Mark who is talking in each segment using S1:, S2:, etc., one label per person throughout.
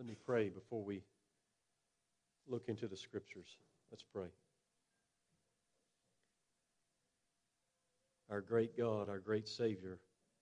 S1: Let me pray before we look into the Scriptures. Let's pray. Our great God, our great Savior,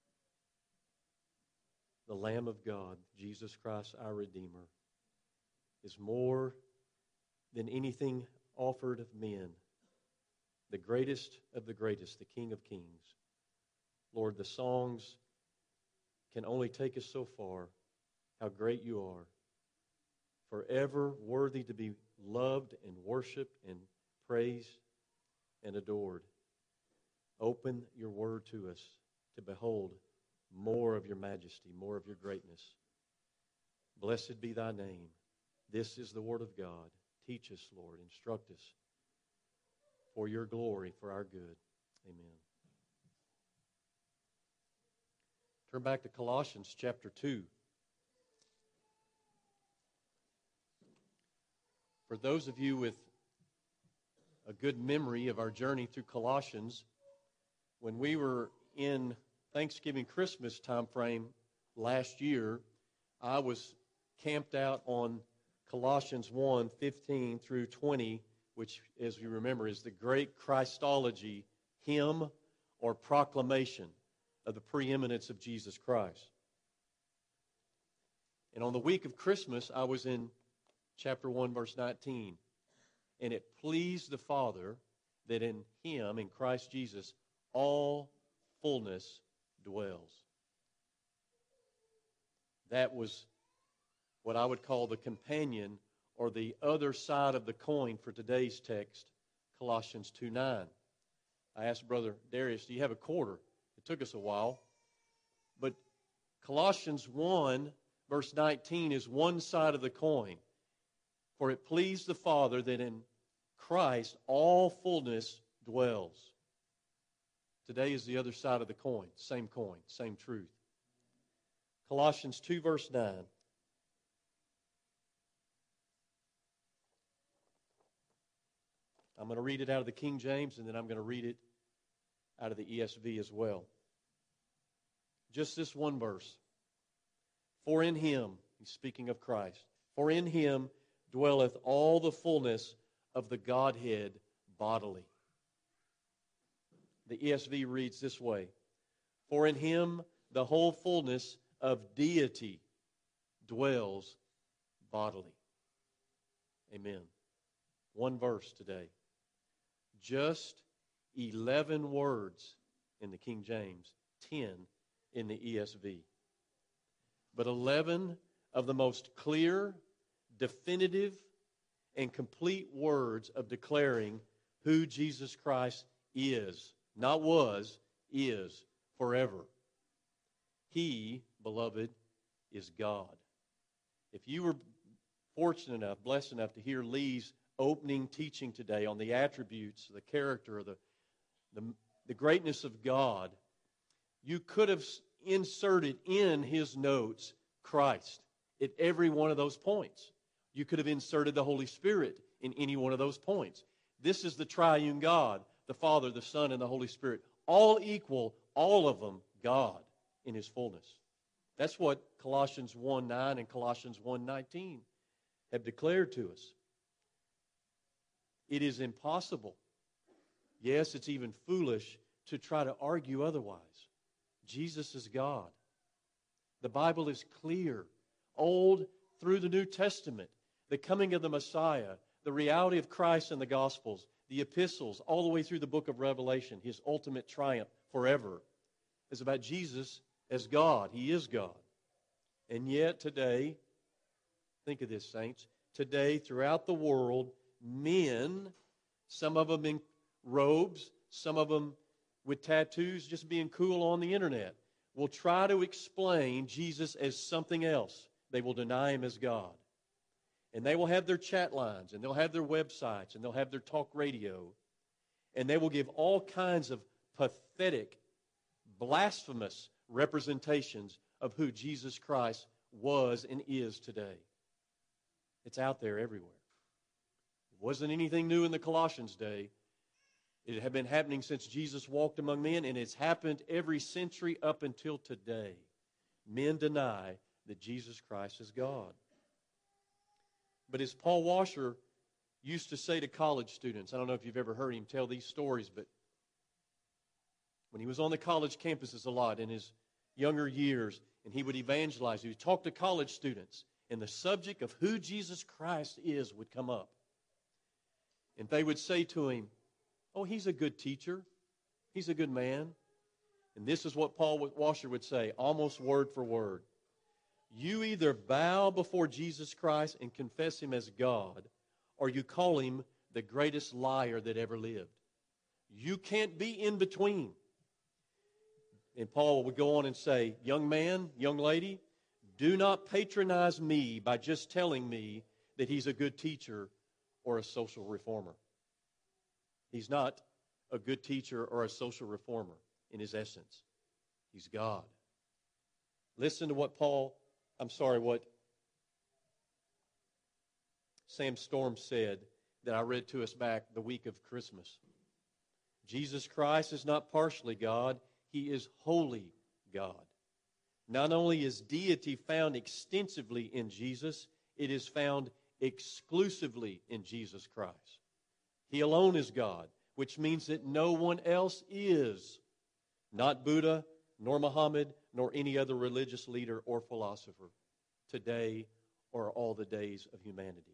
S1: the Lamb of God, Jesus Christ, our Redeemer, is more than anything offered of men, the greatest of the greatest, the King of Kings. Lord, the songs can only take us so far, how great you are, forever worthy to be loved and worshiped and praised and adored. Open your word to us to behold more of your majesty, more of your greatness. Blessed be thy name. This is the word of God. Teach us, Lord. Instruct us for your glory, for our good. Amen. Turn back to Colossians chapter 2. For those of you with a good memory of our journey through Colossians, when we were in Thanksgiving, Christmas time frame last year, I was camped out on Colossians 1:15 through 20, which, as you remember, is the great Christology hymn or proclamation of the preeminence of Jesus Christ. And on the week of Christmas, I was in chapter 1, verse 19. And it pleased the Father that in Him, in Christ Jesus, all fullness dwells. That was what I would call the companion or the other side of the coin for today's text, Colossians 2:9. I asked Brother Darius, do you have a quarter? It took us a while. But Colossians 1, verse 19 is one side of the coin. For it pleased the Father that in Christ all fullness dwells. Today is the other side of the coin, same truth. Colossians 2, verse 9. I'm going to read it out of the King James, and then I'm going to read it out of the ESV as well. Just this one verse. For in Him, he's speaking of Christ, for in Him dwelleth all the fullness of the Godhead bodily. The ESV reads this way, for in Him the whole fullness of deity dwells bodily. Amen. One verse today. Just 11 words in the King James, 10 in the ESV. But 11 of the most clear, definitive, and complete words of declaring who Jesus Christ is. Not was, is, forever. He, beloved, is God. If you were fortunate enough, blessed enough to hear Lee's opening teaching today on the attributes, the character, the greatness of God, you could have inserted in his notes Christ at every one of those points. You could have inserted the Holy Spirit in any one of those points. This is the triune God, the Father, the Son, and the Holy Spirit. All equal, all of them, God in His fullness. That's what Colossians 1:9 and Colossians 1:19 have declared to us. It is impossible, yes, it's even foolish, to try to argue otherwise. Jesus is God. The Bible is clear, Old through the New Testament, the coming of the Messiah, the reality of Christ in the Gospels, the epistles, all the way through the book of Revelation, His ultimate triumph forever, is about Jesus as God. He is God. And yet today, think of this, saints, today throughout the world, men, some of them in robes, some of them with tattoos, just being cool on the internet, will try to explain Jesus as something else. They will deny Him as God. And they will have their chat lines, and they'll have their websites, and they'll have their talk radio, and they will give all kinds of pathetic, blasphemous representations of who Jesus Christ was and is today. It's out there everywhere. It wasn't anything new in the Colossians day. It had been happening since Jesus walked among men, and it's happened every century up until today. Men deny that Jesus Christ is God. But as Paul Washer used to say to college students, I don't know if you've ever heard him tell these stories, but when he was on the college campuses a lot in his younger years, and he would evangelize, he would talk to college students, and the subject of who Jesus Christ is would come up. And they would say to him, oh, he's a good teacher. He's a good man. And this is what Paul Washer would say, almost word for word. You either bow before Jesus Christ and confess him as God, or you call him the greatest liar that ever lived. You can't be in between. And Paul would go on and say, young man, young lady, do not patronize me by just telling me that he's a good teacher or a social reformer. He's not a good teacher or a social reformer in his essence. He's God. Listen to what what Sam Storm said that I read to us back the week of Christmas. Jesus Christ is not partially God. He is wholly God. Not only is deity found extensively in Jesus, it is found exclusively in Jesus Christ. He alone is God, which means that no one else is. Not Buddha, nor Muhammad, nor any other religious leader or philosopher today or all the days of humanity.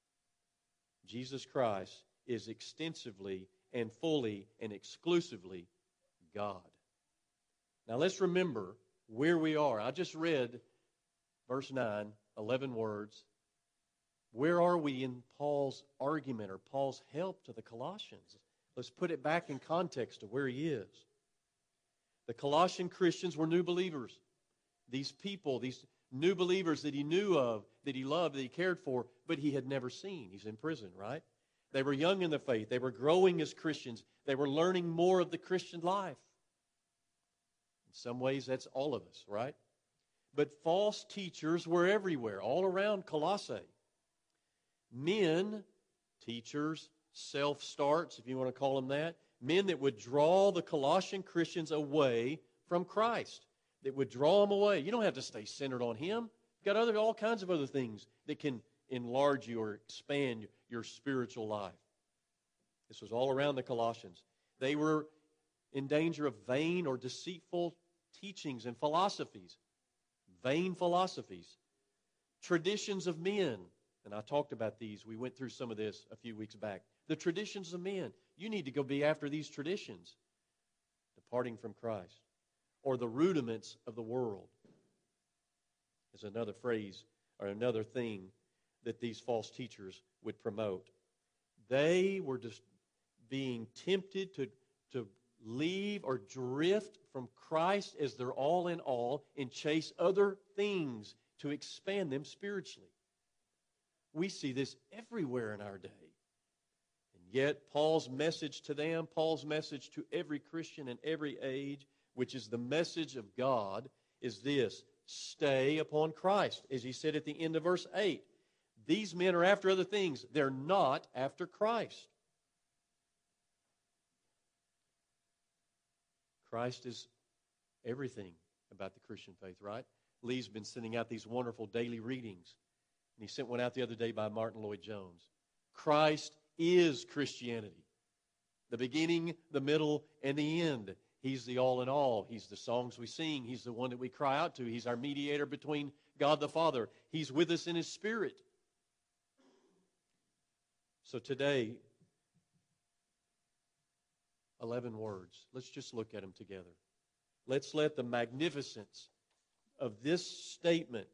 S1: Jesus Christ is extensively and fully and exclusively God. Now let's remember where we are. I just read verse 9, 11 words. Where are we in Paul's argument or Paul's help to the Colossians? Let's put it back in context of where he is. The Colossian Christians were new believers. These people, these new believers that he knew of, that he loved, that he cared for, but he had never seen. He's in prison, right? They were young in the faith. They were growing as Christians. They were learning more of the Christian life. In some ways, that's all of us, right? But false teachers were everywhere, all around Colossae. Men, teachers, self-starts, if you want to call them that, men that would draw the Colossian Christians away from Christ, that would draw them away. You don't have to stay centered on him. You've got all kinds of other things that can enlarge you or expand your spiritual life. This was all around the Colossians. They were in danger of vain or deceitful teachings and philosophies, vain philosophies, traditions of men. And I talked about these. We went through some of this a few weeks back. The traditions of men. You need to go be after these traditions, departing from Christ. Or the rudiments of the world is another phrase or another thing that these false teachers would promote. They were just being tempted to leave or drift from Christ as their all in all and chase other things to expand them spiritually. We see this everywhere in our day. And yet, Paul's message to them, Paul's message to every Christian in every age, which is the message of God, is this: stay upon Christ. As he said at the end of verse 8, these men are after other things. They're not after Christ. Christ is everything about the Christian faith, right? Lee's been sending out these wonderful daily readings. And he sent one out the other day by Martin Lloyd-Jones. Christ is Christianity. The beginning, the middle, and the end. He's the all in all. He's the songs we sing. He's the one that we cry out to. He's our mediator between God the Father. He's with us in His Spirit. So today, 11 words. Let's just look at them together. Let's let the magnificence of this statement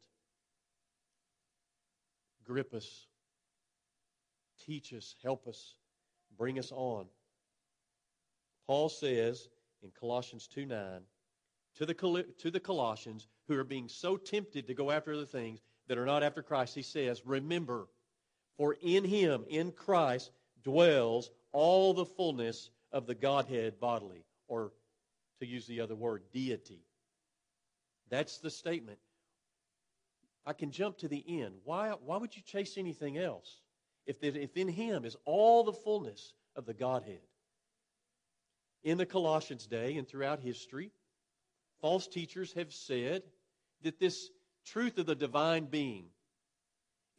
S1: grip us, teach us, help us, bring us on. Paul says in Colossians 2:9, to the Colossians who are being so tempted to go after other things that are not after Christ, he says, remember, for in Him, in Christ, dwells all the fullness of the Godhead bodily, or to use the other word, deity. That's the statement. I can jump to the end. Why would you chase anything else if in Him is all the fullness of the Godhead? In the Colossians' day and throughout history, false teachers have said that this truth of the divine being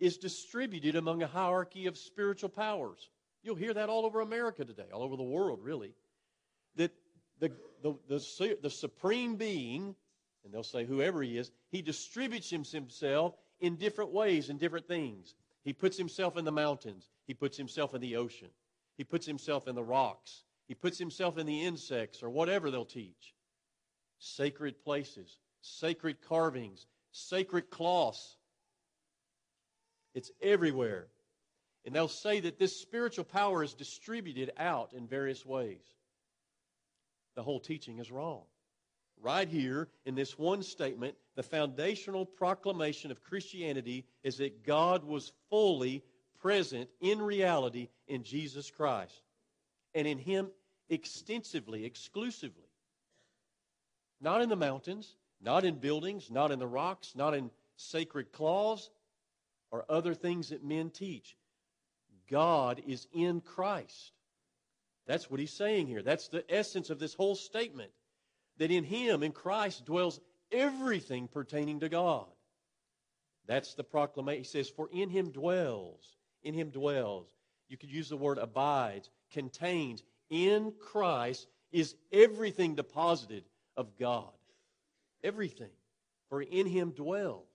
S1: is distributed among a hierarchy of spiritual powers. You'll hear that all over America today, all over the world, really. That the supreme being, and they'll say whoever he is, he distributes himself in different ways and different things. He puts himself in the mountains. He puts himself in the ocean. He puts himself in the rocks. He puts himself in the insects or whatever they'll teach. Sacred places, sacred carvings, sacred cloths. It's everywhere. And they'll say that this spiritual power is distributed out in various ways. The whole teaching is wrong. Right here in this one statement, the foundational proclamation of Christianity is that God was fully present in reality in Jesus Christ. And in Him extensively, exclusively. Not in the mountains, not in buildings, not in the rocks, not in sacred cloths, or other things that men teach. God is in Christ. That's what he's saying here. That's the essence of this whole statement. That in Him, in Christ, dwells everything pertaining to God. That's the proclamation. He says, for in Him dwells. In Him dwells. You could use the word abides, contains. In Christ is everything deposited of God. Everything. For in Him dwells.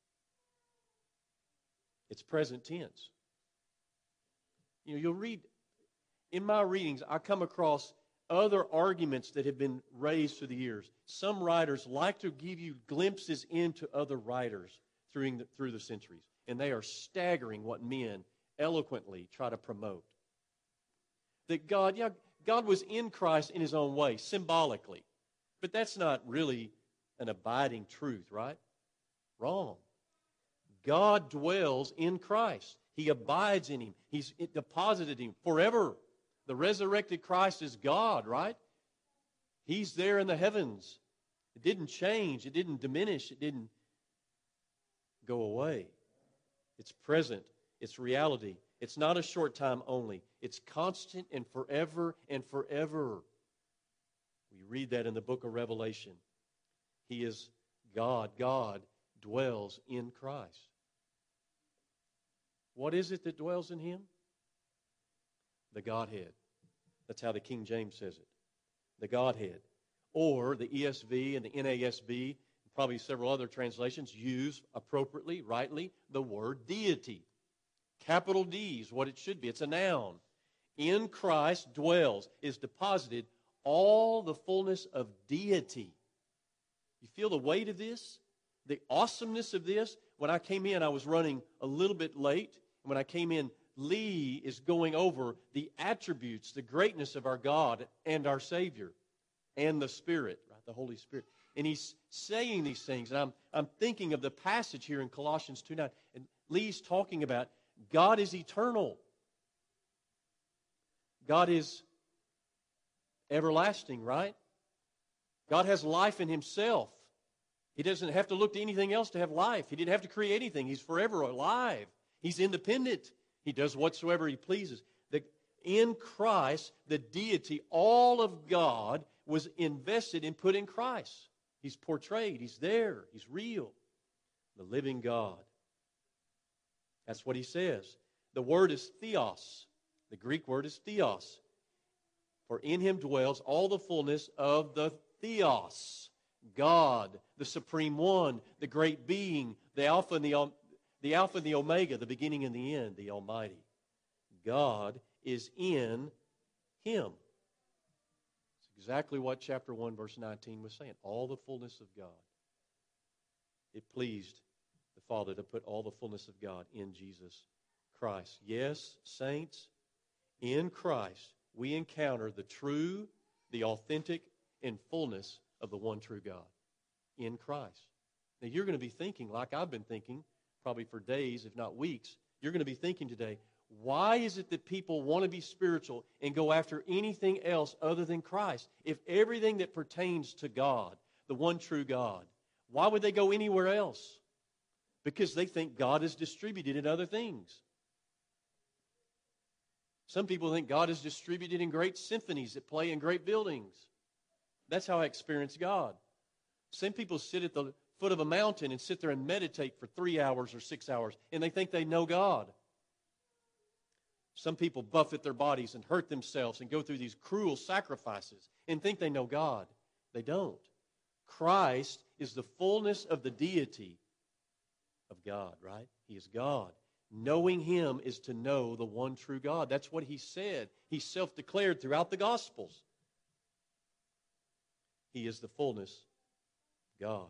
S1: It's present tense. You'll read, in my readings, I come across other arguments that have been raised through the years. Some writers like to give you glimpses into other writers through the centuries. And they are staggering what men eloquently try to promote. That God was in Christ in His own way, symbolically. But that's not really an abiding truth, right? Wrong. God dwells in Christ. He abides in Him. He's deposited Him forever. The resurrected Christ is God, right? He's there in the heavens. It didn't change. It didn't diminish. It didn't go away. It's present. It's reality. It's not a short time only. It's constant and forever and forever. We read that in the book of Revelation. He is God. God dwells in Christ. What is it that dwells in Him? The Godhead. That's how the King James says it. The Godhead. Or the ESV and the NASB, and probably several other translations, use appropriately, rightly, the word deity. Capital D is what it should be. It's a noun. In Christ dwells, is deposited all the fullness of deity. You feel the weight of this? The awesomeness of this? When I came in, I was running a little bit late. And when I came in, Lee is going over the attributes, the greatness of our God and our Savior and the Spirit, right? The Holy Spirit. And he's saying these things. And I'm thinking of the passage here in Colossians 2:9. And Lee's talking about God is eternal. God is everlasting, right? God has life in Himself. He doesn't have to look to anything else to have life. He didn't have to create anything. He's forever alive. He's independent. He does whatsoever He pleases. In Christ, the deity, all of God, was invested and put in Christ. He's portrayed. He's there. He's real. The living God. That's what he says. The word is theos. The Greek word is theos. For in Him dwells all the fullness of the theos. God, the Supreme One, the great being, the Alpha and the Omega, the beginning and the end, the Almighty. God is in Him. It's exactly what chapter 1, verse 19 was saying. All the fullness of God. It pleased the Father to put all the fullness of God in Jesus Christ. Yes, saints, in Christ we encounter the true, the authentic, and fullness of the one true God. In Christ. Now you're going to be thinking, like I've been thinking, probably for days, if not weeks, you're going to be thinking today, why is it that people want to be spiritual and go after anything else other than Christ? If everything that pertains to God, the one true God, why would they go anywhere else? Because they think God is distributed in other things. Some people think God is distributed in great symphonies that play in great buildings. That's how I experience God. Some people sit at the foot of a mountain and sit there and meditate for 3 hours or 6 hours, and they think they know God. Some people buffet their bodies and hurt themselves and go through these cruel sacrifices and think they know God. They don't. Christ is the fullness of the deity of God, right? He is God. Knowing Him is to know the one true God. That's what He said. He self-declared throughout the Gospels. He is the fullness of God.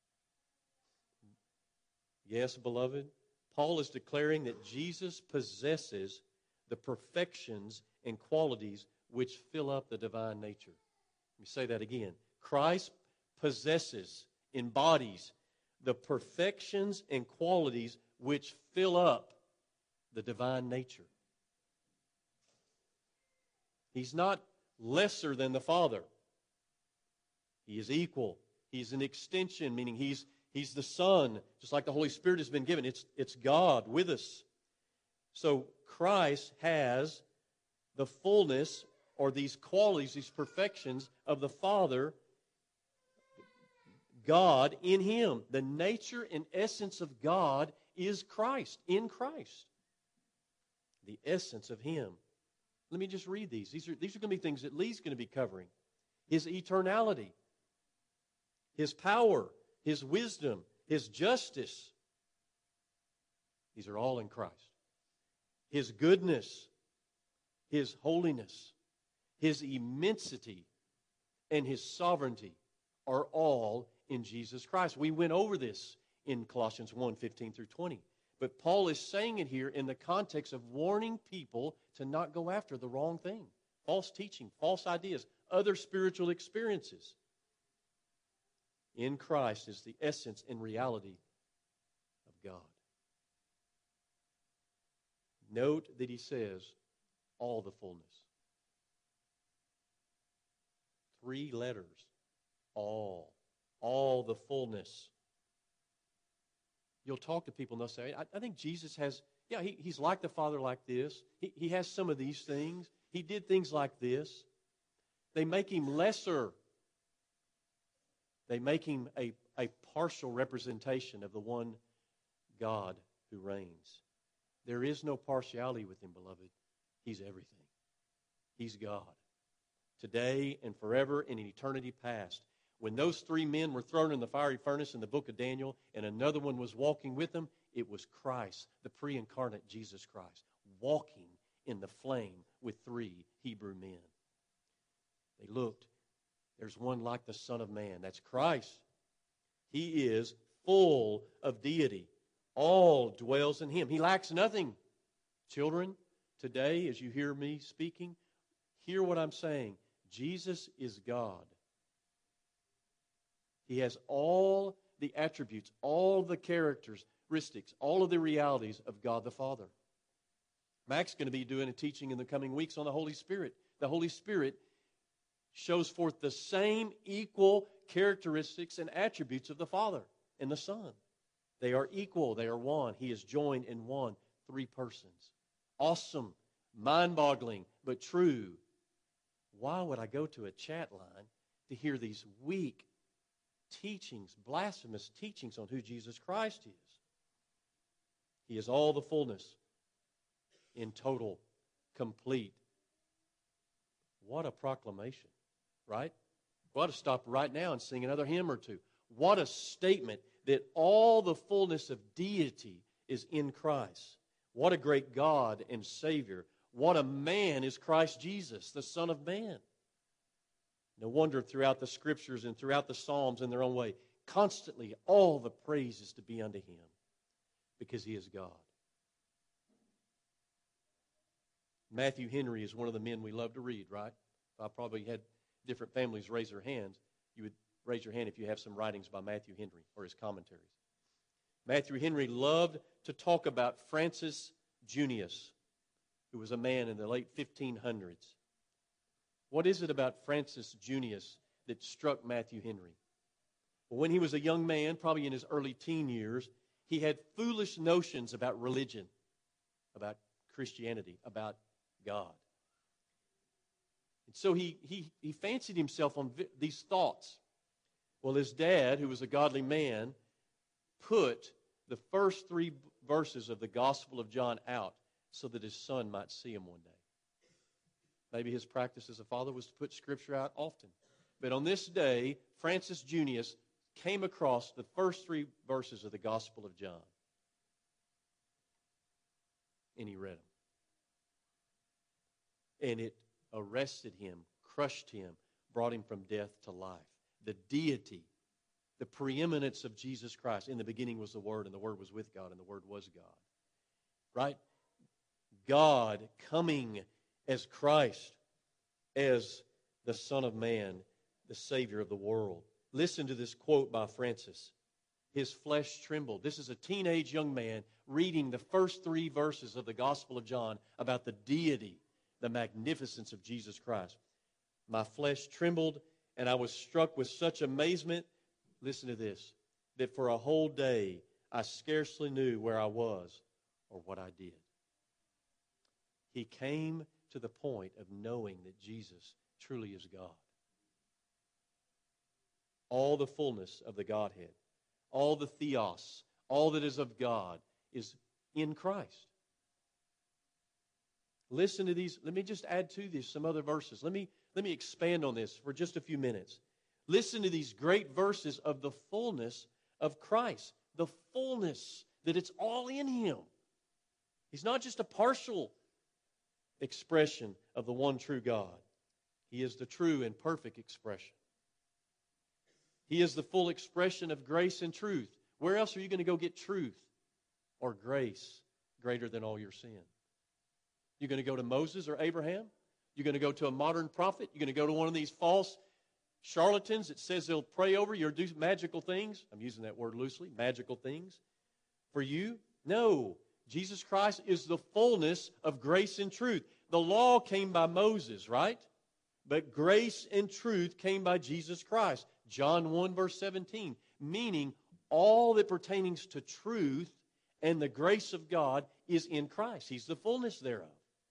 S1: Yes, beloved, Paul is declaring that Jesus possesses the perfections and qualities which fill up the divine nature. Let me say that again. Christ possesses, embodies the perfections and qualities which fill up the divine nature. He's not lesser than the Father. He is equal. He's an extension, meaning He's the Son, just like the Holy Spirit has been given. It's God with us. So Christ has the fullness, or these qualities, these perfections of the Father, God in Him. The nature and essence of God is Christ, in Christ. The essence of Him. Let me just read these. These are going to be things that Lee's going to be covering. His eternality, His power, His wisdom, His justice. These are all in Christ. His goodness, His holiness, His immensity, and His sovereignty are all in Jesus Christ. We went over this in Colossians 1:15 through 20. But Paul is saying it here in the context of warning people to not go after the wrong thing. False teaching, false ideas, other spiritual experiences. In Christ is the essence and reality of God. Note that he says, all the fullness. 3 letters. All the fullness. You'll talk to people and they'll say, I think Jesus has, he's like the Father like this. He has some of these things. He did things like this. They make Him lesser. They make Him a partial representation of the one God who reigns. There is no partiality with Him, beloved. He's everything. He's God. Today and forever and in eternity past. When those 3 men were thrown in the fiery furnace in the book of Daniel and another one was walking with them, it was Christ, the pre-incarnate Jesus Christ, walking in the flame with 3 Hebrew men. They looked. There's one like the Son of Man. That's Christ. He is full of deity. All dwells in Him. He lacks nothing. Children, today as you hear me speaking, hear what I'm saying. Jesus is God. He has all the attributes, all the characteristics, all of the realities of God the Father. Mac's going to be doing a teaching in the coming weeks on the Holy Spirit. The Holy Spirit shows forth the same equal characteristics and attributes of the Father and the Son. They are equal. They are one. He is joined in one, 3 persons. Awesome, mind-boggling, but true. Why would I go to a chat line to hear these weak teachings, blasphemous teachings on who Jesus Christ is? He is all the fullness in total, complete. What a proclamation, right? We ought to stop right now and sing another hymn or two. What a statement that all the fullness of deity is in Christ. What a great God and Savior. What a man is Christ Jesus, the Son of Man. No wonder throughout the Scriptures and throughout the Psalms in their own way, constantly all the praise is to be unto Him because He is God. Matthew Henry is one of the men we love to read, right? If I probably had different families raise their hands, you would raise your hand if you have some writings by Matthew Henry or his commentaries. Matthew Henry loved to talk about Francis Junius, who was a man in the late 1500s. What is it about Francis Junius that struck Matthew Henry? Well, when he was a young man, probably in his early teen years, he had foolish notions about religion, about Christianity, about God. And so he fancied himself on these thoughts Well, his dad, who was a godly man, put the first 3 verses of the Gospel of John out so that his son might see them one day. Maybe his practice as a father was to put Scripture out often. But on this day, Francis Junius came across the first 3 verses of the Gospel of John. And he read them. And it arrested him, crushed him, brought him from death to life. The deity, the preeminence of Jesus Christ. In the beginning was the Word, and the Word was with God, and the Word was God. Right? God coming as Christ, as the Son of Man, the Savior of the world. Listen to this quote by Francis. His flesh trembled. This is a teenage young man reading the first 3 verses of the Gospel of John about the deity, the magnificence of Jesus Christ. My flesh trembled, and I was struck with such amazement, listen to this, that for a whole day I scarcely knew where I was or what I did. He came to the point of knowing that Jesus truly is God. All the fullness of the Godhead, all the theos, all that is of God is in Christ. Listen to these. Let me just add to this some other verses. Let me expand on this for just a few minutes. Listen to these great verses of the fullness of Christ. The fullness, that it's all in Him. He's not just a partial expression of the one true God. He is the true and perfect expression. He is the full expression of grace and truth. Where else are you going to go get truth or grace greater than all your sin? You're going to go to Moses or Abraham? You're going to go to a modern prophet? You're going to go to one of these false charlatans that says they'll pray over you or do magical things? I'm using that word loosely, magical things. For you? No. Jesus Christ is the fullness of grace and truth. The law came by Moses, right? But grace and truth came by Jesus Christ. John 1 verse 17. Meaning all that pertains to truth and the grace of God is in Christ. He's the fullness thereof.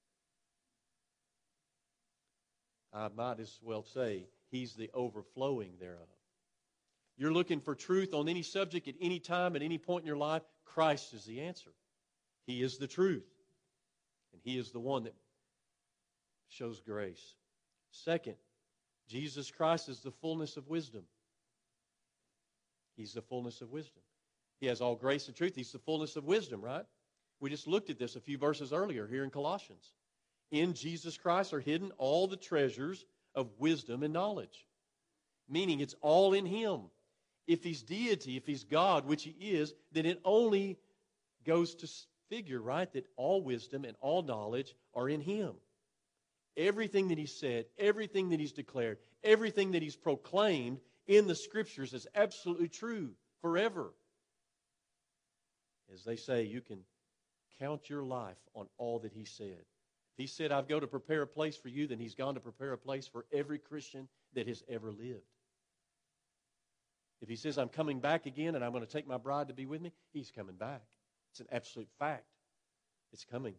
S1: I might as well say He's the overflowing thereof. You're looking for truth on any subject at any time, at any point in your life, Christ is the answer. He is the truth. And He is the one that shows grace. Second, Jesus Christ is the fullness of wisdom. He's the fullness of wisdom. He has all grace and truth. He's the fullness of wisdom, right? We just looked at this a few verses earlier here in Colossians. In Jesus Christ are hidden all the treasures of wisdom and knowledge. Meaning it's all in Him. If He's deity, if He's God, which He is, then it only goes to figure, right, that all wisdom and all knowledge are in Him. Everything that He said, everything that He's declared, everything that He's proclaimed in the Scriptures is absolutely true forever. As they say, you can count your life on all that He said. If He said, I've go to prepare a place for you, then He's gone to prepare a place for every Christian that has ever lived. If He says, I'm coming back again and I'm going to take my bride to be with me, He's coming back. It's an absolute fact. It's coming.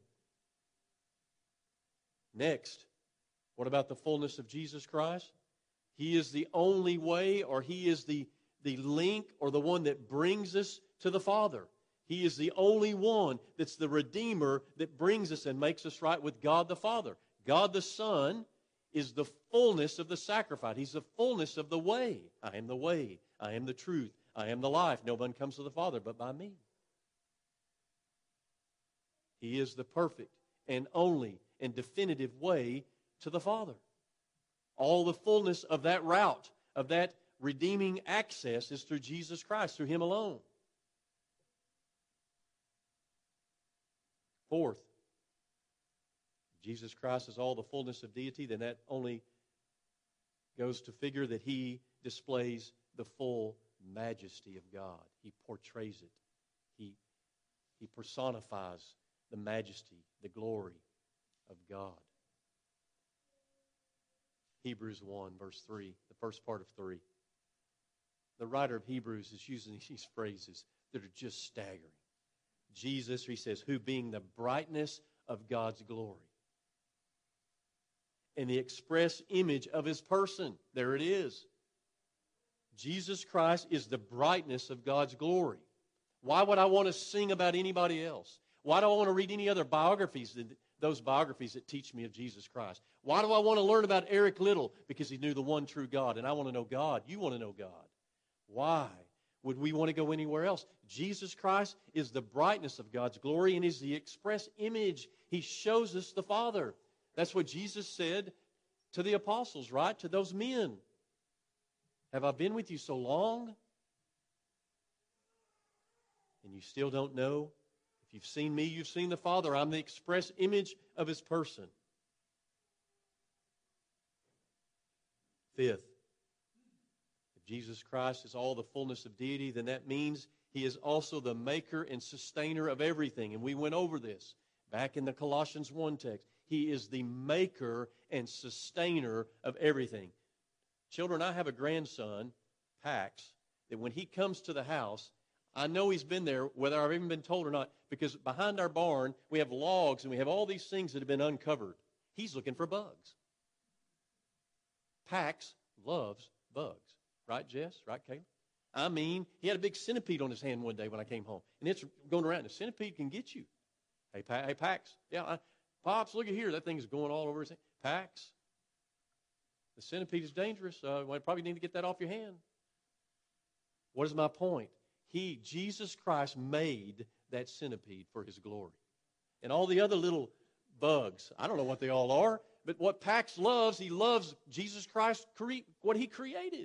S1: Next, what about the fullness of Jesus Christ? He is the only way, or He is the link or the one that brings us to the Father. He is the only one that's the Redeemer that brings us and makes us right with God the Father. God the Son is the fullness of the sacrifice. He's the fullness of the way. I am the way. I am the truth. I am the life. No one comes to the Father but by me. He is the perfect and only and definitive way to the Father. All the fullness of that route, of that redeeming access is through Jesus Christ, through Him alone. Fourth, Jesus Christ is all the fullness of deity, then that only goes to figure that He displays the full majesty of God. He portrays it. He personifies the majesty, the glory of God. Hebrews 1, verse 3, the first part of 3. The writer of Hebrews is using these phrases that are just staggering. Jesus, he says, who being the brightness of God's glory and the express image of His person. There it is. Jesus Christ is the brightness of God's glory. Why would I want to sing about anybody else? Why do I want to read any other biographies than those biographies that teach me of Jesus Christ? Why do I want to learn about Eric Liddell? Because he knew the one true God, and I want to know God. You want to know God. Why would we want to go anywhere else? Jesus Christ is the brightness of God's glory and is the express image. He shows us the Father. That's what Jesus said to the apostles, right? To those men. Have I been with you so long? And you still don't know? If you've seen me, you've seen the Father. I'm the express image of His person. Fifth, if Jesus Christ is all the fullness of deity, then that means He is also the maker and sustainer of everything. And we went over this back in the Colossians 1 text. He is the maker and sustainer of everything. Children, I have a grandson, Pax, that when he comes to the house, I know he's been there, whether I've even been told or not, because behind our barn, we have logs and we have all these things that have been uncovered. He's looking for bugs. Pax loves bugs. Right, Jess? Right, Caleb? I mean, he had a big centipede on his hand one day when I came home. And it's going around. The centipede can get you. Hey, Pax. Yeah, Pops, look at here. That thing is going all over his hand. Pax. The centipede is dangerous. I probably need to get that off your hand. What is my point? Jesus Christ, made that centipede for His glory. And all the other little bugs, I don't know what they all are, but what Pax loves, he loves Jesus Christ, what He created.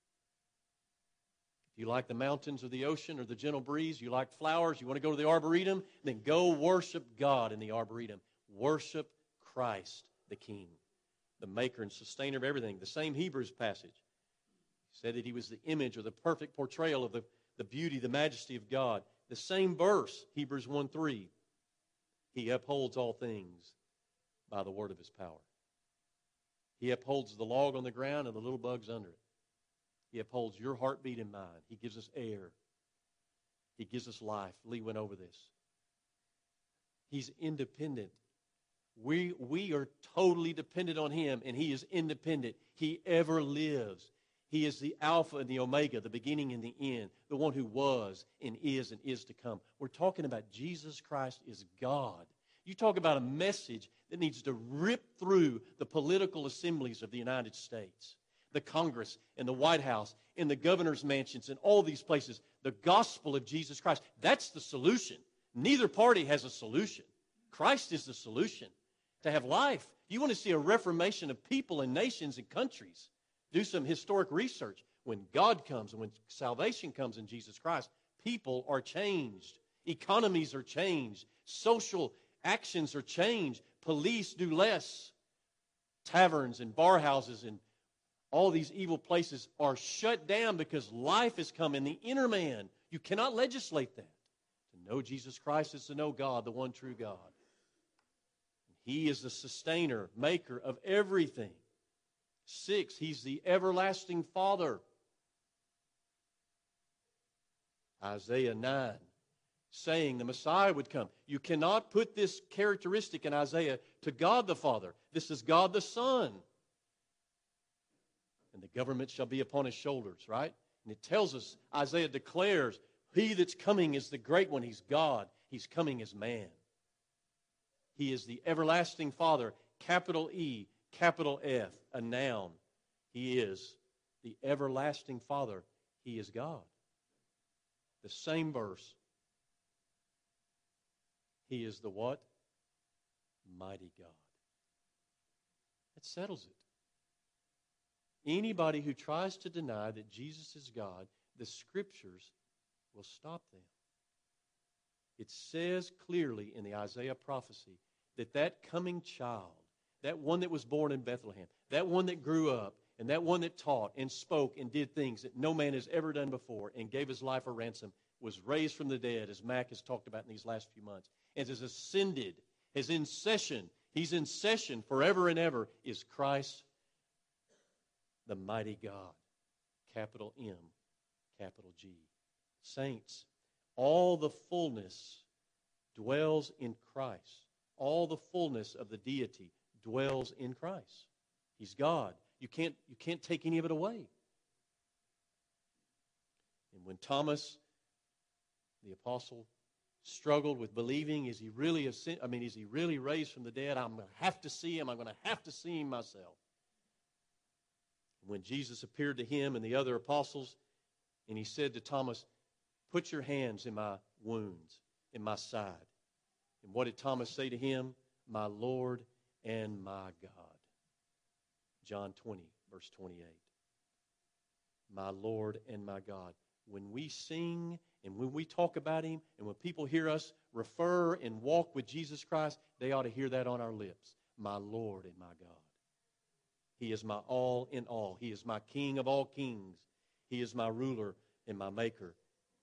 S1: If you like the mountains or the ocean or the gentle breeze, you like flowers, you want to go to the Arboretum, then go worship God in the Arboretum. Worship Christ the King, the maker and sustainer of everything. The same Hebrews passage said that He was the image or the perfect portrayal of the beauty, the majesty of God. The same verse, Hebrews 1:3, He upholds all things by the word of His power. He upholds the log on the ground and the little bugs under it. He upholds your heartbeat and mine. He gives us air. He gives us life. Lee went over this. He's independent. We are totally dependent on Him, and He is independent. He ever lives. He is the Alpha and the Omega, the beginning and the end, the one who was and is to come. We're talking about Jesus Christ is God. You talk about a message that needs to rip through the political assemblies of the United States, the Congress and the White House and the governor's mansions and all these places. The gospel of Jesus Christ, that's the solution. Neither party has a solution. Christ is the solution to have life. You want to see a reformation of people and nations and countries. Do some historic research. When God comes and when salvation comes in Jesus Christ, people are changed. Economies are changed. Social actions are changed. Police do less. Taverns and bar houses and all these evil places are shut down because life has come in the inner man. You cannot legislate that. To know Jesus Christ is to know God, the one true God. He is the sustainer, maker of everything. 6, He's the everlasting Father. Isaiah 9, saying the Messiah would come. You cannot put this characteristic in Isaiah to God the Father. This is God the Son. And the government shall be upon His shoulders, right? And it tells us, Isaiah declares, He that's coming is the great one. He's God. He's coming as man. He is the everlasting Father, capital E, capital F, a noun. He is the everlasting Father. He is God. The same verse. He is the what? Mighty God. That settles it. Anybody who tries to deny that Jesus is God, the Scriptures will stop them. It says clearly in the Isaiah prophecy that coming child, that one that was born in Bethlehem, that one that grew up, and that one that taught and spoke and did things that no man has ever done before and gave his life a ransom, was raised from the dead, as Mac has talked about in these last few months, and has ascended, is in session. He's in session forever and ever, is Christ, the mighty God. Capital M, capital G. Saints, all the fullness dwells in Christ. All the fullness of the deity dwells in Christ. He's God. You can't take any of it away. And when Thomas, the apostle, struggled with believing, is he really raised from the dead? I'm going to have to see him. I'm going to have to see him myself. When Jesus appeared to him and the other apostles, and he said to Thomas, put your hands in my wounds, in my side. And what did Thomas say to him? My Lord and my God. John 20, verse 28. My Lord and my God. When we sing and when we talk about him and when people hear us refer and walk with Jesus Christ, they ought to hear that on our lips. My Lord and my God. He is my all in all. He is my King of all kings. He is my ruler and my maker.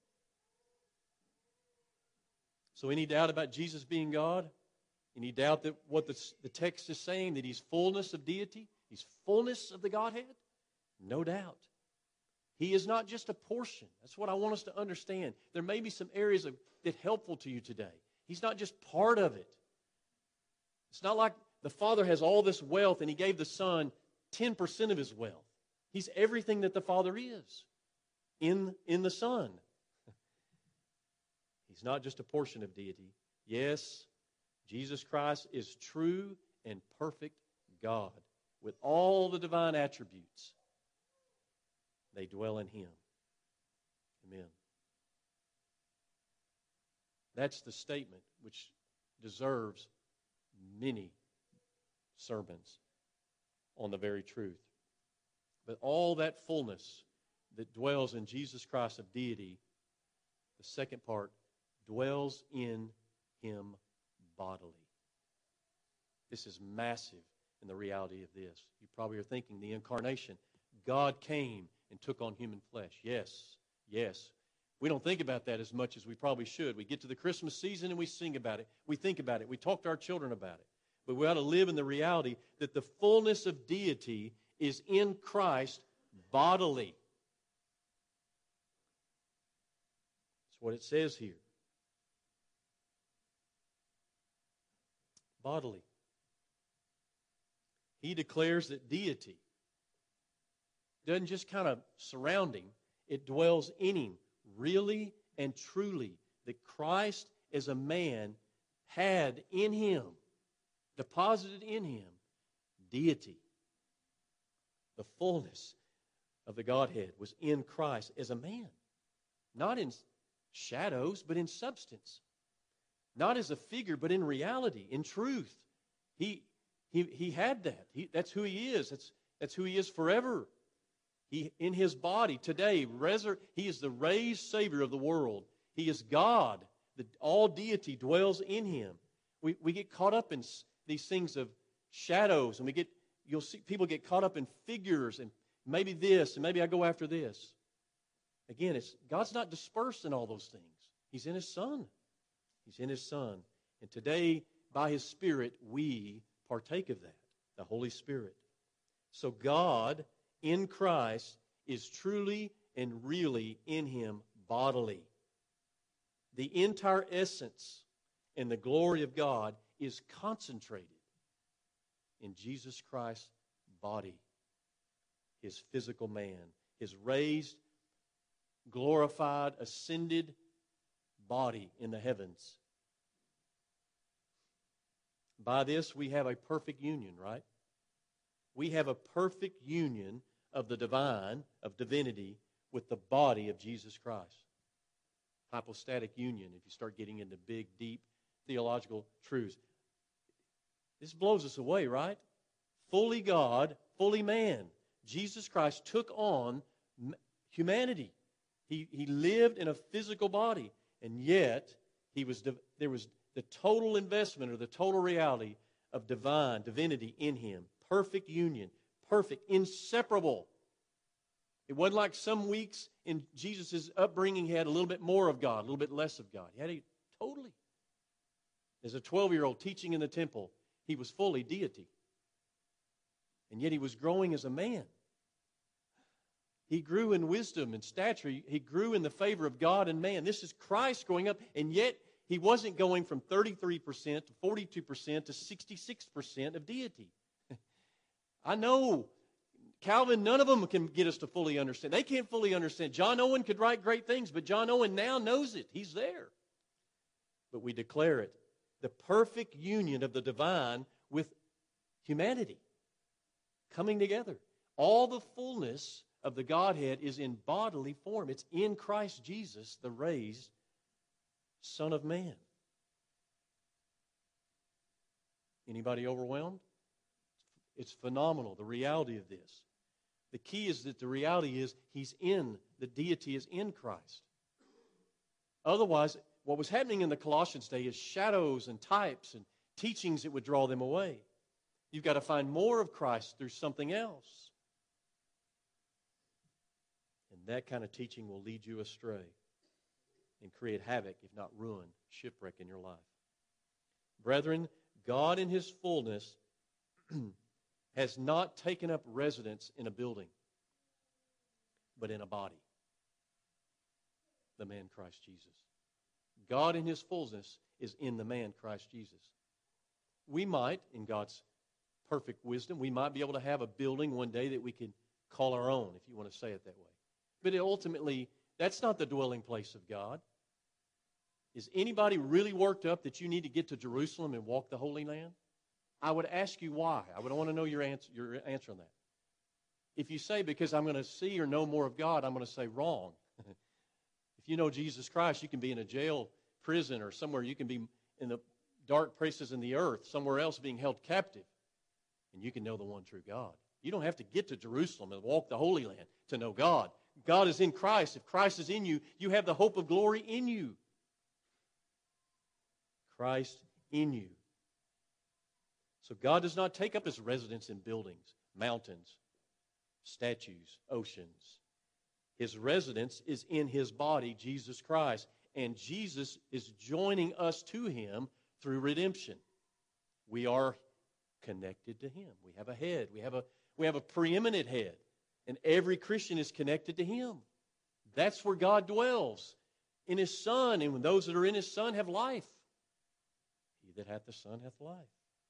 S1: So any doubt about Jesus being God? Any doubt that what the text is saying, that he's fullness of deity? He's fullness of the Godhead? No doubt. He is not just a portion. That's what I want us to understand. There may be some areas that helpful to you today. He's not just part of it. It's not like the Father has all this wealth and he gave the Son 10% of his wealth. He's everything that the Father is in the Son. He's not just a portion of deity. Yes, Jesus Christ is true and perfect God with all the divine attributes. They dwell in him. Amen. That's the statement which deserves many sermons on the very truth. But all that fullness that dwells in Jesus Christ of deity, the second part, dwells in him bodily. This is massive in the reality of this. You probably are thinking the incarnation. God came and took on human flesh. Yes, yes. We don't think about that as much as we probably should. We get to the Christmas season and we sing about it. We think about it. We talk to our children about it. But we ought to live in the reality that the fullness of deity is in Christ bodily. That's what it says here. Bodily. He declares that deity doesn't just kind of surround him, it dwells in him, really and truly, that Christ as a man had in him, deposited in him, deity. The fullness of the Godhead was in Christ as a man. Not in shadows, but in substance. Not as a figure, but in reality, in truth. He had that. That's who he is. That's who he is forever. He, in his body today, he is the raised Savior of the world. He is God. All deity dwells in him. We get caught up in these things of shadows, and you'll see people get caught up in figures, and maybe this, and maybe I go after this. Again, God's not dispersed in all those things. He's in his Son. He's in his Son. And today, by his Spirit, we partake of that, the Holy Spirit. So God in Christ is truly and really in him bodily. The entire essence and the glory of God is concentrated in Jesus Christ's body, his physical man, his raised, glorified, ascended body in the heavens. By this we have a perfect union, right? We have a perfect union of the divine, of divinity, with the body of Jesus Christ. Hypostatic union, if you start getting into big, deep theological truths. This blows us away, right? Fully God, fully man. Jesus Christ took on humanity. He lived in a physical body, and yet there was the total investment or the total reality of divinity in him. Perfect union, perfect, inseparable. It wasn't like some weeks in Jesus' upbringing he had a little bit more of God, a little bit less of God. He had it totally. As a 12-year-old teaching in the temple, he was fully deity. And yet he was growing as a man. He grew in wisdom and stature. He grew in the favor of God and man. This is Christ growing up, and yet he wasn't going from 33% to 42% to 66% of deity. I know Calvin, none of them can get us to fully understand. They can't fully understand. John Owen could write great things, but John Owen now knows it. He's there. But we declare it. The perfect union of the divine with humanity coming together. All the fullness of the Godhead is in bodily form. It's in Christ Jesus, the raised Son of Man. Anybody overwhelmed? It's phenomenal, the reality of this. The key is that the reality is the deity is in Christ. Otherwise, what was happening in the Colossians day is shadows and types and teachings that would draw them away. You've got to find more of Christ through something else. And that kind of teaching will lead you astray and create havoc, if not ruin, shipwreck in your life. Brethren, God in His fullness has not taken up residence in a building, but in a body. The man Christ Jesus. God in His fullness is in the man Christ Jesus. We might, in God's perfect wisdom, we might be able to have a building one day that we could call our own, if you want to say it that way. But ultimately, that's not the dwelling place of God. Is anybody really worked up that you need to get to Jerusalem and walk the Holy Land? I would ask you why. I would want to know your answer on that. If you say, because I'm going to see or know more of God, I'm going to say wrong. If you know Jesus Christ, you can be in a jail, prison, or somewhere. You can be in the dark places in the earth, somewhere else being held captive. And you can know the one true God. You don't have to get to Jerusalem and walk the Holy Land to know God. God is in Christ. If Christ is in you, you have the hope of glory in you. Christ in you. So God does not take up His residence in buildings, mountains, statues, oceans. His residence is in His body, Jesus Christ. And Jesus is joining us to Him through redemption. We are connected to Him. We have a head. We have a preeminent head. And every Christian is connected to Him. That's where God dwells, in His Son. And when those that are in His Son have life. He that hath the Son hath life.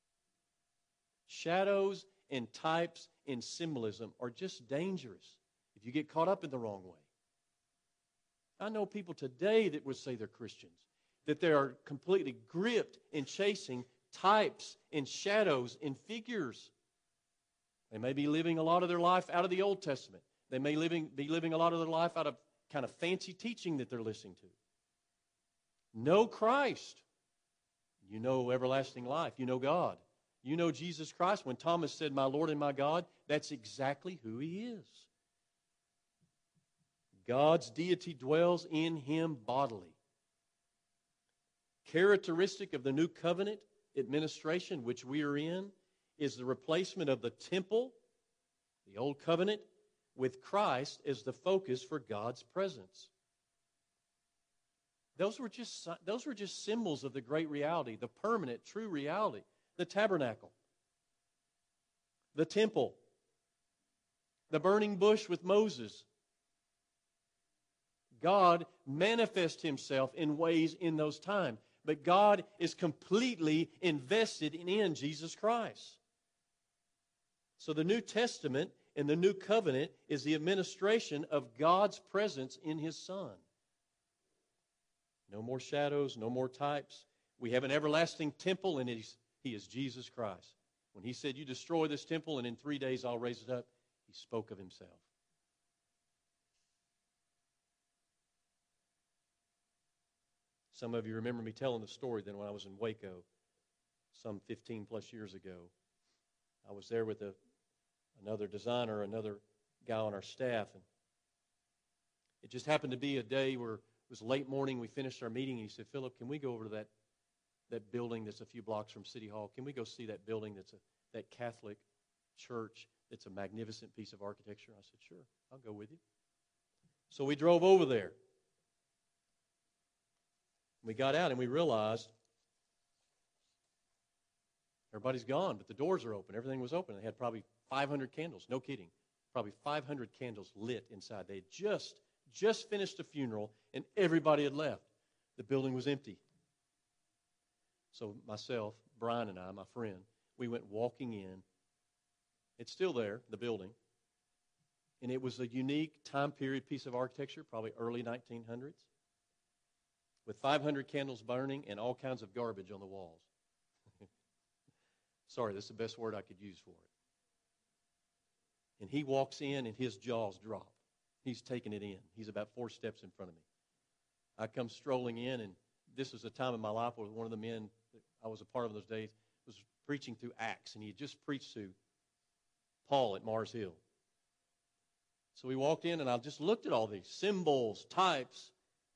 S1: Shadows and types and symbolism are just dangerous if you get caught up in the wrong way. I know people today that would say they're Christians, that they are completely gripped in chasing types and shadows and figures. They may be living a lot of their life out of the Old Testament. They may be living a lot of their life out of kind of fancy teaching that they're listening to. Know Christ. You know everlasting life. You know God. You know Jesus Christ. When Thomas said, "My Lord and my God," that's exactly who He is. God's deity dwells in Him bodily. Characteristic of the new covenant administration which we are in is the replacement of the temple, the old covenant, with Christ as the focus for God's presence. Those were just symbols of the great reality, the permanent, true reality. The tabernacle, the temple, the burning bush with Moses. God manifests Himself in ways in those times. But God is completely invested in Jesus Christ. So the New Testament and the New Covenant is the administration of God's presence in His Son. No more shadows, no more types. We have an everlasting temple, and He is Jesus Christ. When He said, "You destroy this temple, and in 3 days I'll raise it up," He spoke of Himself. Some of you remember me telling the story then when I was in Waco some 15 plus years ago. I was there with another designer, another guy on our staff, and it just happened to be a day where it was late morning. We finished our meeting, and he said, "Philip, can we go over to that building that's a few blocks from City Hall? Can we go see that building that Catholic church that's a magnificent piece of architecture?" I said, "Sure, I'll go with you." So we drove over there. We got out and we realized everybody's gone, but the doors are open. Everything was open. They had probably 500 candles. No kidding. Probably 500 candles lit inside. They had just finished a funeral and everybody had left. The building was empty. So myself, Brian and I, my friend, we went walking in. It's still there, the building. And it was a unique time period piece of architecture, probably early 1900s, with 500 candles burning and all kinds of garbage on the walls. Sorry, that's the best word I could use for it. And he walks in and his jaws drop. He's taking it in. He's about 4 steps in front of me. I come strolling in, and this was a time in my life where one of the men that I was a part of those days was preaching through Acts, and he had just preached to Paul at Mars Hill. So we walked in, and I just looked at all these symbols, types,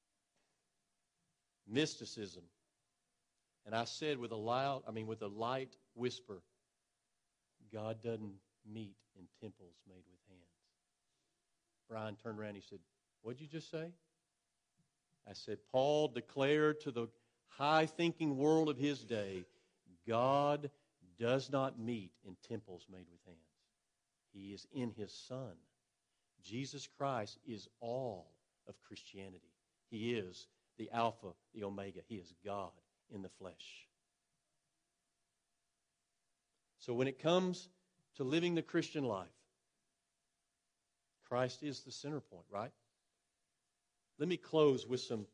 S1: mysticism. And I said with a light whisper, God doesn't meet in temples made with hands. Brian turned around and he said, what'd you just say? I said, Paul declared to the high-thinking world of his day, God does not meet in temples made with hands. He is in his Son. Jesus Christ is all of Christianity. He is the Alpha, the Omega. He is God in the flesh. So when it comes to living the Christian life, Christ is the center point, right? Let me close with some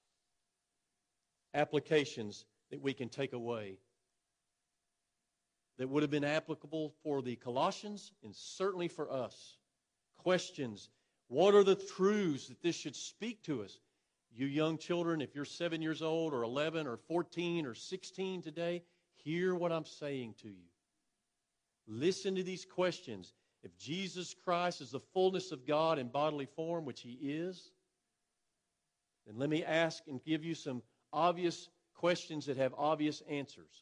S1: applications that we can take away that would have been applicable for the Colossians and certainly for us. Questions. What are the truths that this should speak to us? You young children, if you're 7 years old or 11 or 14 or 16 today, hear what I'm saying to you. Listen to these questions. If Jesus Christ is the fullness of God in bodily form, which He is, then let me ask and give you some obvious questions that have obvious answers.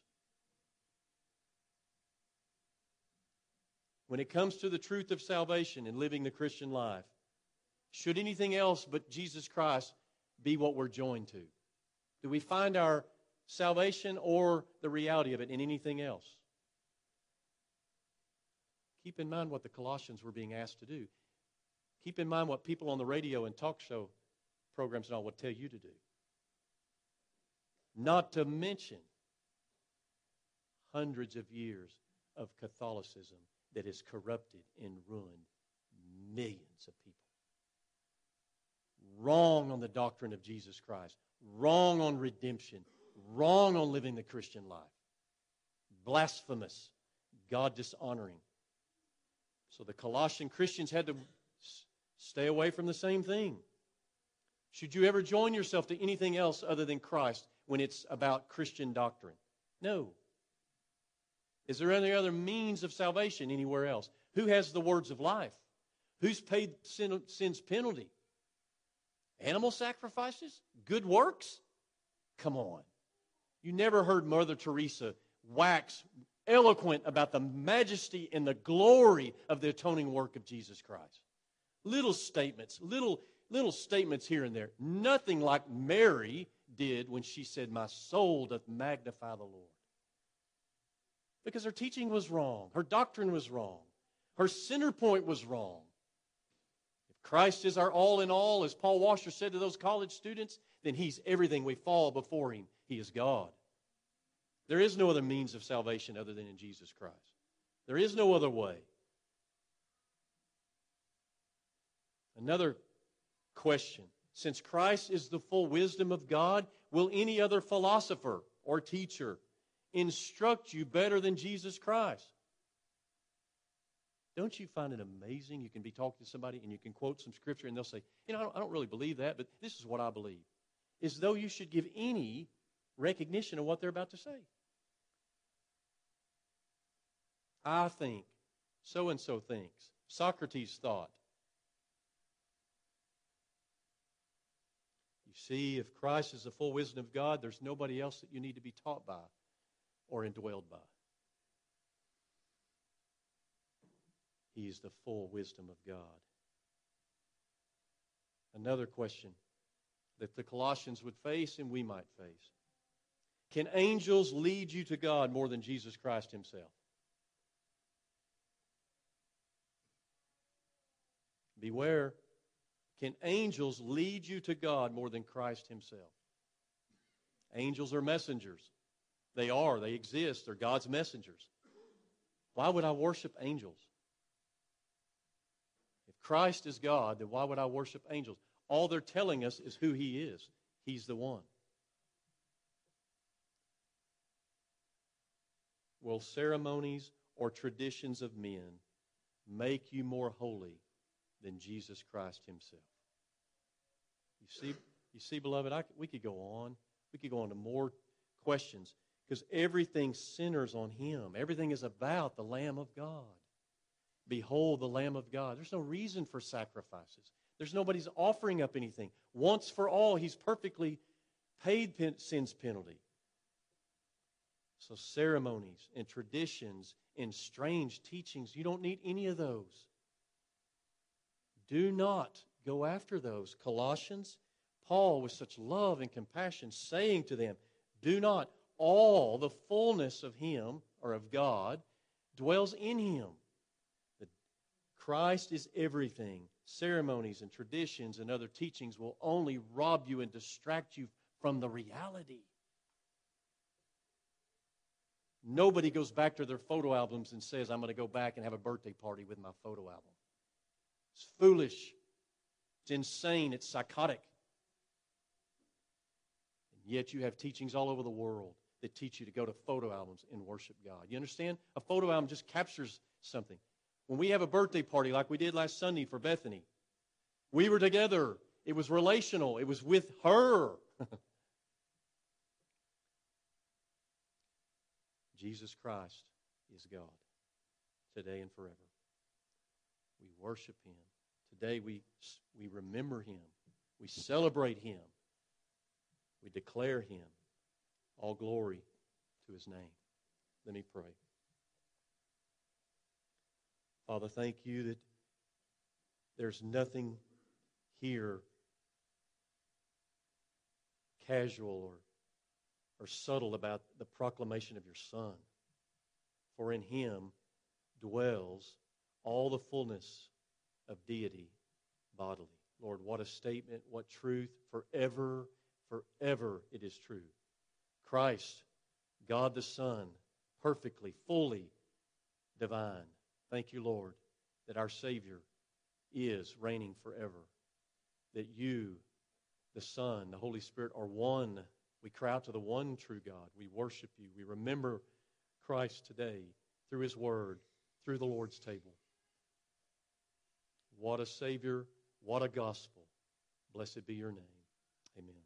S1: When it comes to the truth of salvation and living the Christian life, should anything else but Jesus Christ be what we're joined to? Do we find our salvation or the reality of it in anything else? Keep in mind what the Colossians were being asked to do. Keep in mind what people on the radio and talk show programs and all will tell you to do. Not to mention hundreds of years of Catholicism that has corrupted and ruined millions of people. Wrong on the doctrine of Jesus Christ. Wrong on redemption. Wrong on living the Christian life. Blasphemous. God dishonoring. So the Colossian Christians had to stay away from the same thing. Should you ever join yourself to anything else other than Christ when it's about Christian doctrine? No. Is there any other means of salvation anywhere else? Who has the words of life? Who's paid sin's penalty? Animal sacrifices? Good works? Come on. You never heard Mother Teresa wax eloquent about the majesty and the glory of the atoning work of Jesus Christ. Little statements, little statements here and there. Nothing like Mary did when she said, my soul doth magnify the Lord. Because her teaching was wrong. Her doctrine was wrong. Her center point was wrong. If Christ is our all in all, as Paul Washer said to those college students, then He's everything. We fall before Him. He is God. There is no other means of salvation other than in Jesus Christ. There is no other way. Another question. Since Christ is the full wisdom of God, will any other philosopher or teacher instruct you better than Jesus Christ? Don't you find it amazing? You can be talking to somebody and you can quote some scripture and they'll say, I don't really believe that, but this is what I believe. As though you should give any recognition of what they're about to say. I think, so-and-so thinks, Socrates thought. You see, if Christ is the full wisdom of God, there's nobody else that you need to be taught by or indwelled by. He is the full wisdom of God. Another question that the Colossians would face and we might face. Can angels lead you to God more than Jesus Christ Himself? Beware. Can angels lead you to God more than Christ Himself? Angels are messengers. They exist. They're God's messengers. Why would I worship angels? If Christ is God, then why would I worship angels? All they're telling us is who He is. He's the one. Will ceremonies or traditions of men make you more holy than Jesus Christ Himself? You see, beloved, we could go on. We could go on to more questions because everything centers on Him. Everything is about the Lamb of God. Behold the Lamb of God. There's no reason for sacrifices. There's nobody's offering up anything. Once for all, He's perfectly paid sin's penalty. So ceremonies and traditions and strange teachings, you don't need any of those. Do not go after those. Colossians, Paul, with such love and compassion, saying to them, do not. All the fullness of Him, or of God, dwells in Him. Christ is everything. Ceremonies and traditions and other teachings will only rob you and distract you from the reality. Nobody goes back to their photo albums and says, I'm going to go back and have a birthday party with my photo album. It's foolish. It's insane. It's psychotic. And yet you have teachings all over the world that teach you to go to photo albums and worship God. You understand? A photo album just captures something. When we have a birthday party like we did last Sunday for Bethany, we were together. It was relational. It was with her. Jesus Christ is God today and forever. We worship Him. Today we remember Him. We celebrate Him. We declare Him. All glory to His name. Let me pray. Father, thank You that there's nothing here casual or subtle about the proclamation of Your Son. For in Him dwells all the fullness of deity bodily. Lord, what a statement, what truth. Forever, forever it is true. Christ, God the Son, perfectly, fully divine. Thank You, Lord, that our Savior is reigning forever. That You, the Son, the Holy Spirit are one. We cry out to the one true God. We worship You. We remember Christ today through His Word, through the Lord's table. What a Savior, what a gospel. Blessed be Your name. Amen.